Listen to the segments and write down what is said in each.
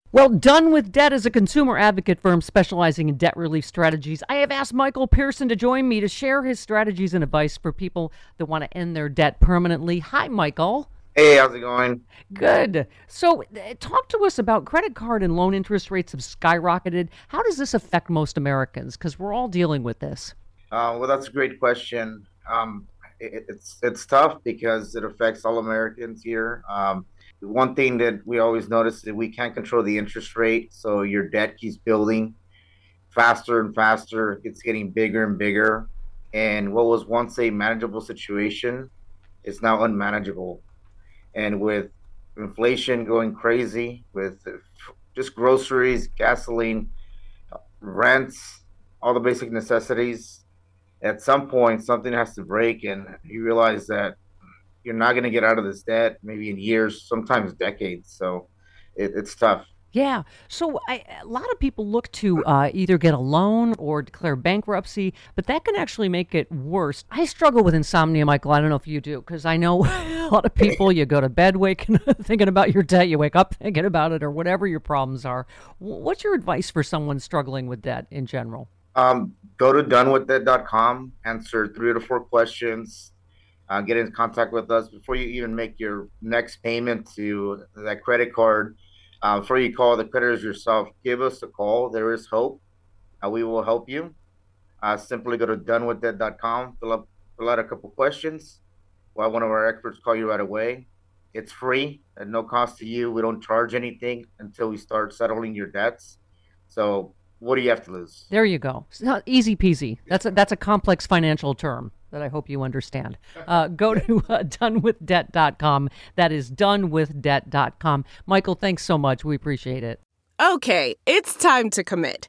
Well, Done with Debt is a consumer advocate firm specializing in debt relief strategies. I have asked Michael Pearson to join me to share his strategies and advice for people that want to end their debt permanently. Hi, Michael. Hey, how's it going? Good. So, talk to us about credit card and loan interest rates have skyrocketed. How does this affect most Americans? Because we're all dealing with this. Well, that's a great question. It's tough because it affects all Americans here. One thing that we always notice is that we can't control the interest rate, so your debt keeps building faster and faster. It's getting bigger and bigger, and what was once a manageable situation is now unmanageable. And with inflation going crazy, with just groceries, gasoline, rents, all the basic necessities, at some point something has to break, and you realize that you're not going to get out of this debt maybe in years, sometimes decades. So it's tough. Yeah. So a lot of people look to either get a loan or declare bankruptcy, but that can actually make it worse. I struggle with insomnia, Michael. I don't know if you do, because I know a lot of people, you go to bed thinking about your debt, you wake up thinking about it, or whatever your problems are. What's your advice for someone struggling with debt in general? Go to donewiththat.com, answer 3 to 4 questions, get in contact with us before you even make your next payment to that credit card. Before you call the creditors yourself, give us a call. There is hope. We will help you. Simply go to donewiththat.com, fill out a couple questions. We'll have one of our experts call you right away. It's free at no cost to you. We don't charge anything until we start settling your debts. So what do you have to lose? There you go. It's not easy peasy. That's a complex financial term that I hope you understand. Go to donewithdebt.com. That is donewithdebt.com. Michael, thanks so much. We appreciate it. Okay, it's time to commit.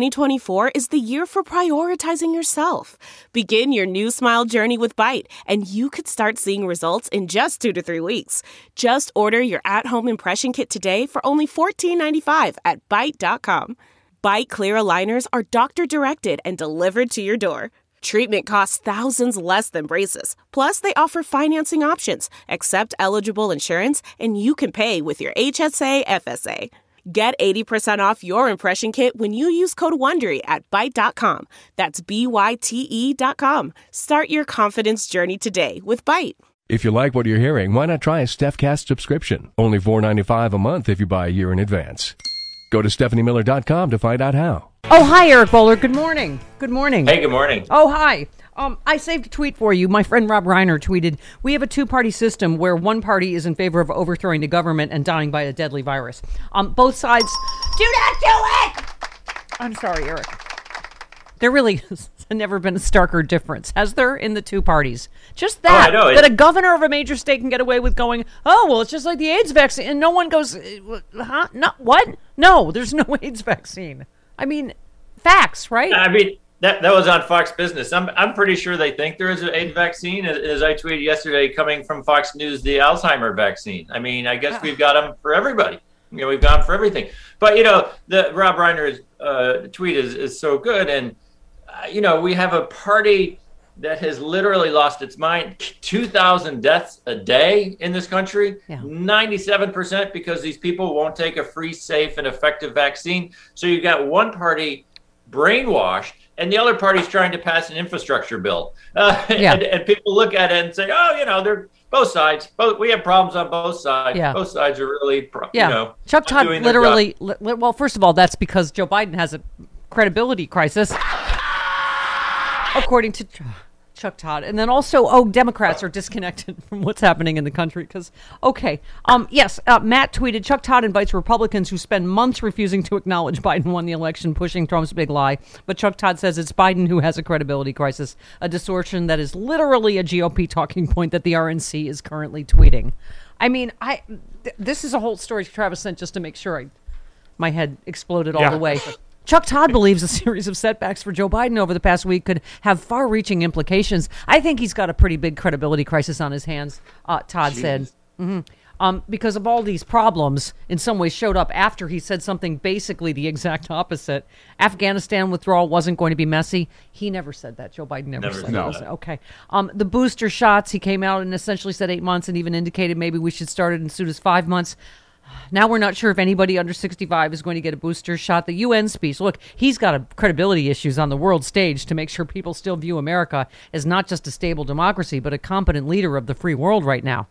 2024 is the year for prioritizing yourself. Begin your new smile journey with Byte, and you could start seeing results in just 2 to 3 weeks. Just order your at-home impression kit today for only $14.95 at Byte.com. Byte Clear aligners are doctor-directed and delivered to your door. Treatment costs thousands less than braces. Plus, they offer financing options, accept eligible insurance, and you can pay with your HSA FSA. Get 80% off your impression kit when you use code WONDERY at Byte.com. That's BYTE.com. Start your confidence journey today with Byte. If you like what you're hearing, why not try a StephCast subscription? Only $4.95 a month if you buy a year in advance. Go to StephanieMiller.com to find out how. Oh, hi, Eric Bowler. Good morning. Good morning. Hey, good morning. Oh, hi. I saved a tweet for you. My friend Rob Reiner tweeted, "We have a two-party system where one party is in favor of overthrowing the government and dying by a deadly virus. Both sides do not do it!" I'm sorry, Eric. There really has never been a starker difference, has there, in the two parties? Just that, that a governor of a major state can get away with going, oh, well, it's just like the AIDS vaccine, and no one goes, huh? No, what? No, there's no AIDS vaccine. I mean, facts, right? I mean, that was on Fox Business. I'm pretty sure they think there is an AIDS vaccine, as I tweeted yesterday, coming from Fox News, the Alzheimer vaccine. I mean, I guess we've got them for everybody. You know, we've gone for everything. But, you know, the Rob Reiner's tweet is so good. And, you know, we have a party that has literally lost its mind. 2,000 deaths a day in this country, 97% because these people won't take a free, safe, and effective vaccine. So you've got one party brainwashed, and the other party's trying to pass an infrastructure bill. And people look at it and say, oh, you know, they're both sides. We have problems on both sides. Yeah. Both sides are really, you know, Chuck Todd literally, well, first of all, that's because Joe Biden has a credibility crisis, according to Chuck Todd. And then also, Democrats are disconnected from what's happening in the country because, Matt tweeted, Chuck Todd invites Republicans who spend months refusing to acknowledge Biden won the election, pushing Trump's big lie. But Chuck Todd says it's Biden who has a credibility crisis, a distortion that is literally a GOP talking point that the RNC is currently tweeting. I mean, this is a whole story Travis sent just to make sure my head exploded all the way. Chuck Todd believes a series of setbacks for Joe Biden over the past week could have far-reaching implications. I think he's got a pretty big credibility crisis on his hands, Todd said. Because of all these problems, in some ways showed up after he said something basically the exact opposite. Afghanistan withdrawal wasn't going to be messy. He never said that. Joe Biden never said that. Okay. The booster shots, he came out and essentially said 8 months and even indicated maybe we should start it as soon as 5 months. Now we're not sure if anybody under 65 is going to get a booster shot. The UN speech, look, he's got credibility issues on the world stage to make sure people still view America as not just a stable democracy, but a competent leader of the free world right now.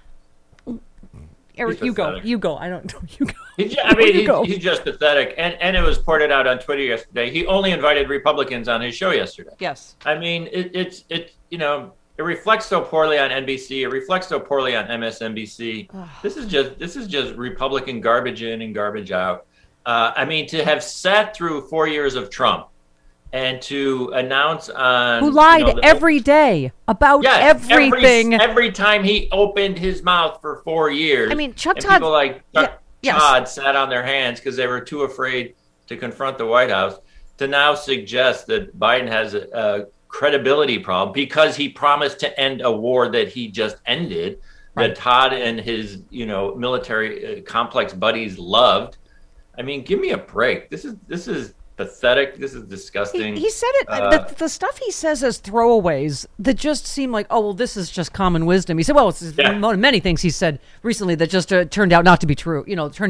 Eric, you go. I don't know. You go. He's just pathetic. And it was pointed out on Twitter yesterday. He only invited Republicans on his show yesterday. Yes. I mean, it reflects so poorly on NBC. It reflects so poorly on MSNBC. This is just Republican garbage in and garbage out. I mean, to have sat through 4 years of Trump and to announce on who lied every day about everything. Every time he opened his mouth for 4 years. I mean, Chuck and Todd. People like Todd sat on their hands because they were too afraid to confront the White House. To now suggest that Biden has a credibility problem because he promised to end a war that he just ended, that Todd and his military complex buddies loved. I mean, give me a break. This is pathetic. This is disgusting. He said it. The stuff he says as throwaways that just seem like, oh, well, this is just common wisdom. He said, well, it's many things he said recently that just turned out not to be true.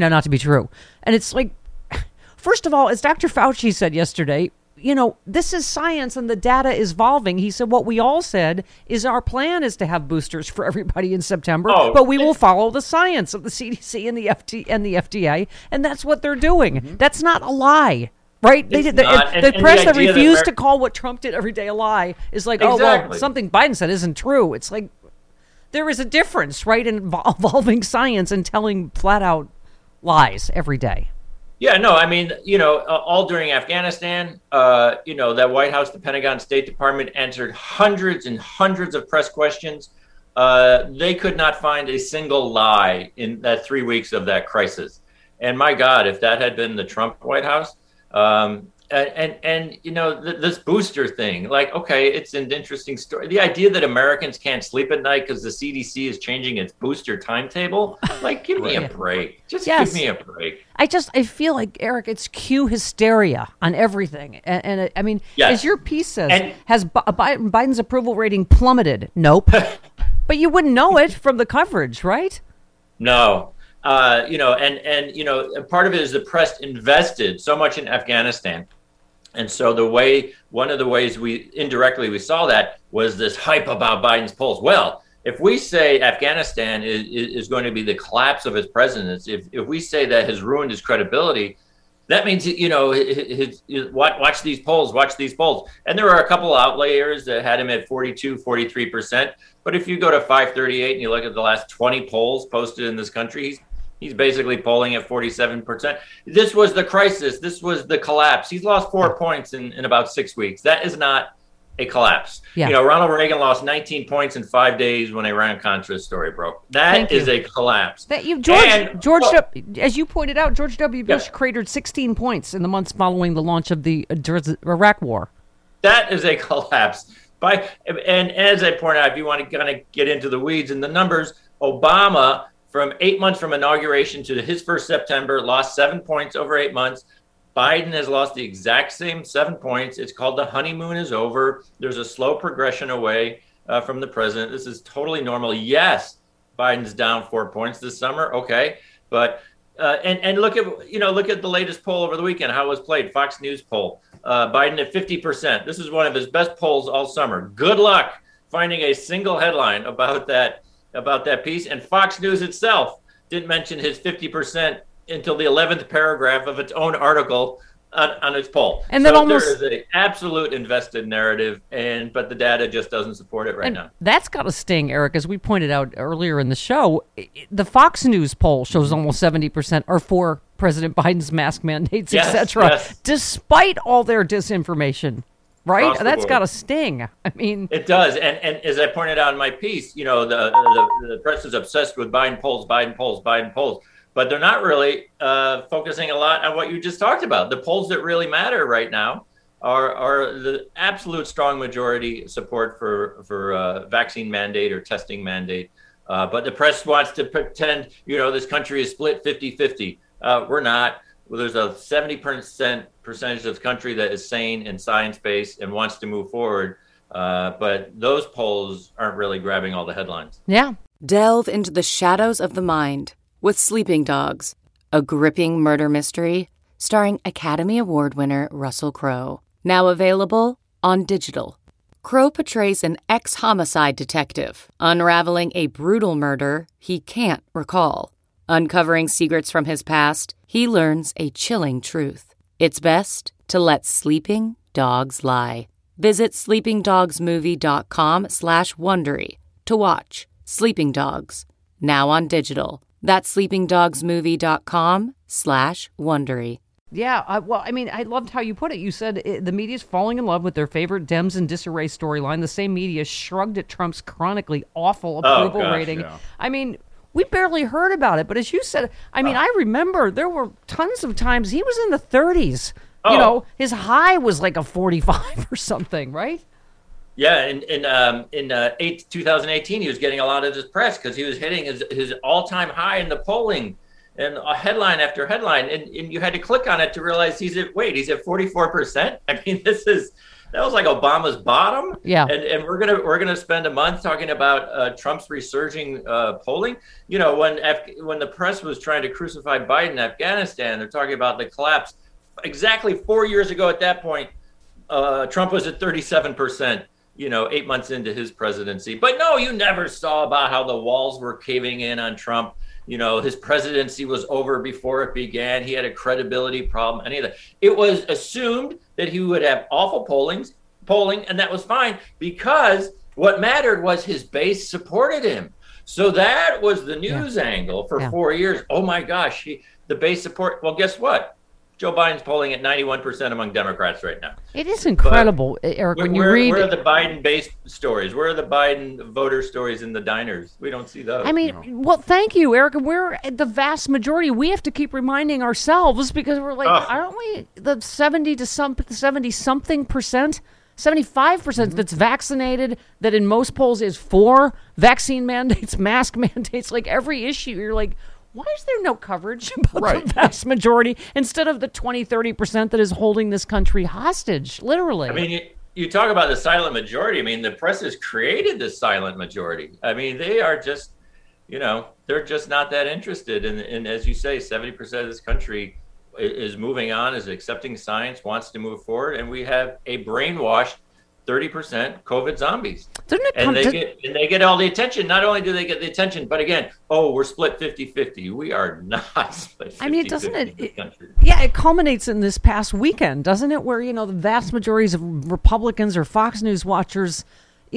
And it's like, first of all, as Dr. Fauci said yesterday, this is science and the data is evolving. He said what we all said is our plan is to have boosters for everybody in September, but we will follow the science of the CDC and the FDA, and that's what they're doing. Mm-hmm. That's not a lie. Right? The press that refused to call what Trump did every day a lie is like, oh, well, something Biden said isn't true. It's like there is a difference, right, in evolving science and telling flat out lies every day. Yeah, no, I mean, all during Afghanistan, that White House, the Pentagon, State Department answered hundreds and hundreds of press questions. They could not find a single lie in that 3 weeks of that crisis. And my God, if that had been the Trump White House, this booster thing, like, okay, it's an interesting story. The idea that Americans can't sleep at night because the CDC is changing its booster timetable, like, give me a break. Just give me a break. I feel like, Eric, it's Q hysteria on everything. And I mean, as your piece says, has Biden's approval rating plummeted? Nope. But you wouldn't know it from the coverage, right? No. Part of it is the press invested so much in Afghanistan. And so one of the ways we indirectly saw that was this hype about Biden's polls. Well, if we say Afghanistan is going to be the collapse of his presidency, if we say that has ruined his credibility, that means, watch these polls. And there are a couple outliers that had him at 42, 43%. But if you go to 538 and you look at the last 20 polls posted in this country, he's basically polling at 47%. This was the crisis. This was the collapse. He's lost 4 points in about 6 weeks. That is not a collapse. Yeah. Ronald Reagan lost 19 points in 5 days when Iran-Contra story broke. That is a collapse. As you pointed out, George W. Bush cratered 16 points in the months following the launch of the Iraq War. That is a collapse. And as I pointed out, if you want to kind of get into the weeds and the numbers, Obama, from 8 months from inauguration to his first September, lost 7 points over 8 months. Biden has lost the exact same 7 points. It's called the honeymoon is over. There's a slow progression away from the president. This is totally normal. Yes, Biden's down 4 points this summer. Okay, but and look at the latest poll over the weekend. How it was played. Fox News poll. Biden at 50%. This is one of his best polls all summer. Good luck finding a single headline about that piece. And Fox News itself didn't mention his 50% until the 11th paragraph of its own article on its poll. And then there is an absolute invested narrative, but the data just doesn't support it right now. That's got to sting, Eric. As we pointed out earlier in the show, the Fox News poll shows almost 70% are for President Biden's mask mandates, etc., despite all their disinformation. Right? That's got to sting. I mean, it does. And as I pointed out in my piece, the press is obsessed with Biden polls. But they're not really focusing a lot on what you just talked about. The polls that really matter right now are the absolute strong majority support for vaccine mandate or testing mandate. But the press wants to pretend, this country is split 50-50. We're not. Well, there's a 70% percentage of the country that is sane and science-based and wants to move forward. But those polls aren't really grabbing all the headlines. Yeah. Delve into the shadows of the mind with Sleeping Dogs, a gripping murder mystery starring Academy Award winner Russell Crowe. Now available on digital. Crowe portrays an ex-homicide detective unraveling a brutal murder he can't recall. Uncovering secrets from his past, he learns a chilling truth. It's best to let sleeping dogs lie. Visit sleepingdogsmovie.com/Wondery to watch Sleeping Dogs, now on digital. That's sleepingdogsmovie.com/Wondery. Yeah, well, I mean, I loved how you put it. You said the media's falling in love with their favorite Dems in disarray storyline. The same media shrugged at Trump's chronically awful approval rating. Yeah. I mean, we barely heard about it, but as you said, I mean, I remember there were tons of times he was in the 30s. You know, his high was like a 45 or something, right? Yeah, in 2018, he was getting a lot of this press because he was hitting his all-time high in the polling, and a headline after headline, and you had to click on it to realize he's at 44%. I mean, that was like Obama's bottom. Yeah, and we're gonna spend a month talking about Trump's resurging polling. You know, when the press was trying to crucify Biden in Afghanistan, they're talking about the collapse. Exactly 4 years ago at that point, Trump was at 37%, 8 months into his presidency. But no, you never saw about how the walls were caving in on Trump. His presidency was over before it began. He had a credibility problem, any of that. It was assumed that he would have awful polling, and that was fine because what mattered was his base supported him. So that was the news angle for 4 years. Oh my gosh, the base support. Well, guess what? Joe Biden's polling at 91% among Democrats right now. It is incredible, Eric, when you read... Where are the Biden-based stories? Where are the Biden voter stories in the diners? We don't see those. I mean, well, thank you, Eric. We're the vast majority. We have to keep reminding ourselves because we're like, aren't we the 70-something percent? 75% that's vaccinated, that in most polls is for vaccine mandates, mask mandates, like every issue. You're like... Why is there no coverage about the vast majority instead of the 20-30% that is holding this country hostage, literally? I mean, you talk about the silent majority. I mean, the press has created this silent majority. I mean, they are just, they're just not that interested. And as you say, 70% of this country is moving on, is accepting science, wants to move forward. And we have a brainwashed 30% COVID zombies. They get all the attention. Not only do they get the attention, but again, we're split 50-50. We are not split 50-50. I mean, doesn't it? Yeah, it culminates in this past weekend, doesn't it? Where, the vast majorities of Republicans or Fox News watchers,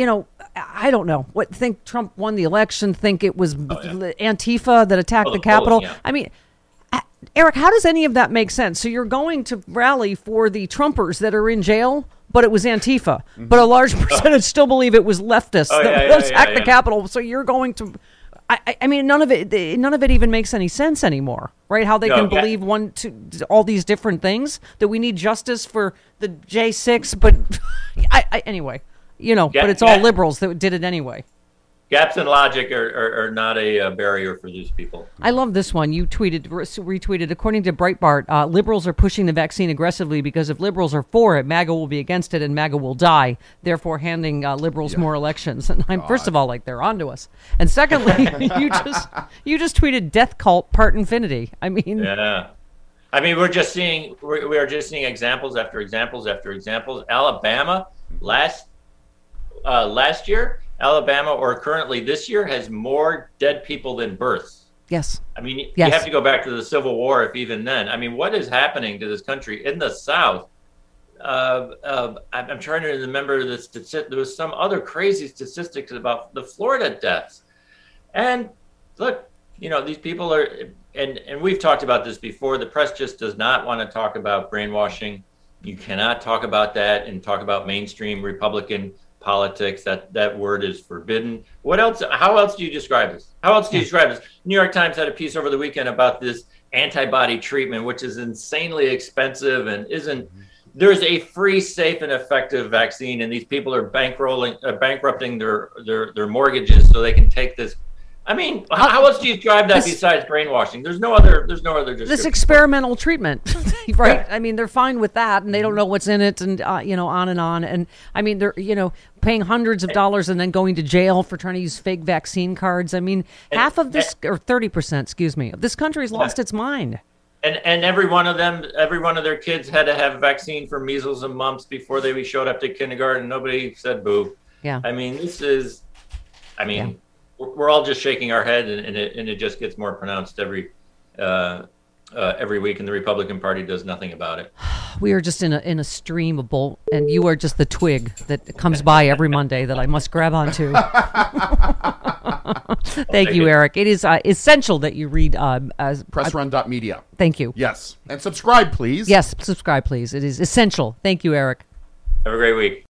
I don't know, think Trump won the election, think it was Antifa that attacked the Capitol. Yeah. I mean, Eric, how does any of that make sense? So you're going to rally for the Trumpers that are in jail, but it was Antifa. Mm-hmm. But a large percentage still believe it was leftists that attacked the Capitol. So you're going to... I mean, none of it even makes any sense anymore, right? How they can believe all these different things, that we need justice for the J6, but anyway, but it's all liberals that did it anyway. Gaps in logic are not a barrier for these people. I love this one. You retweeted, according to Breitbart, liberals are pushing the vaccine aggressively because if liberals are for it, MAGA will be against it and MAGA will die, therefore handing liberals more elections. And I'm first of all like, they're onto us. And secondly, you just tweeted death cult part infinity. I mean... Yeah. I mean, we are just seeing examples after examples after examples. Alabama last year... Alabama, or currently this year, has more dead people than births. Yes. I mean, you have to go back to the Civil War, if even then. I mean, what is happening to this country in the South? I'm trying to remember this. There was some other crazy statistics about the Florida deaths. And look, these people are, and we've talked about this before, the press just does not want to talk about brainwashing. You cannot talk about that and talk about mainstream Republican politics. That word is forbidden. What else? How else do you describe this? New York Times had a piece over the weekend about this antibody treatment, which is insanely expensive and isn't. There's a free, safe, and effective vaccine, and these people are bankrupting their mortgages so they can take this I mean, how else do you describe that besides brainwashing? There's no other description. This experimental treatment, right? I mean, they're fine with that, and they don't know what's in it, and on and on. And I mean, they're paying hundreds of dollars and then going to jail for trying to use fake vaccine cards. I mean, half of this, or 30%, excuse me, of this country has lost its mind. And every one of their kids had to have a vaccine for measles and mumps before they showed up to kindergarten. Nobody said boo. Yeah. I mean, we're all just shaking our head, and it just gets more pronounced every week, and the Republican Party does nothing about it. We are just in a stream of bull, and you are just the twig that comes by every Monday that I must grab onto. Thank you, Eric. It is essential that you read pressrun.media. Thank you. Yes. And subscribe, please. Yes, subscribe, please. It is essential. Thank you, Eric. Have a great week.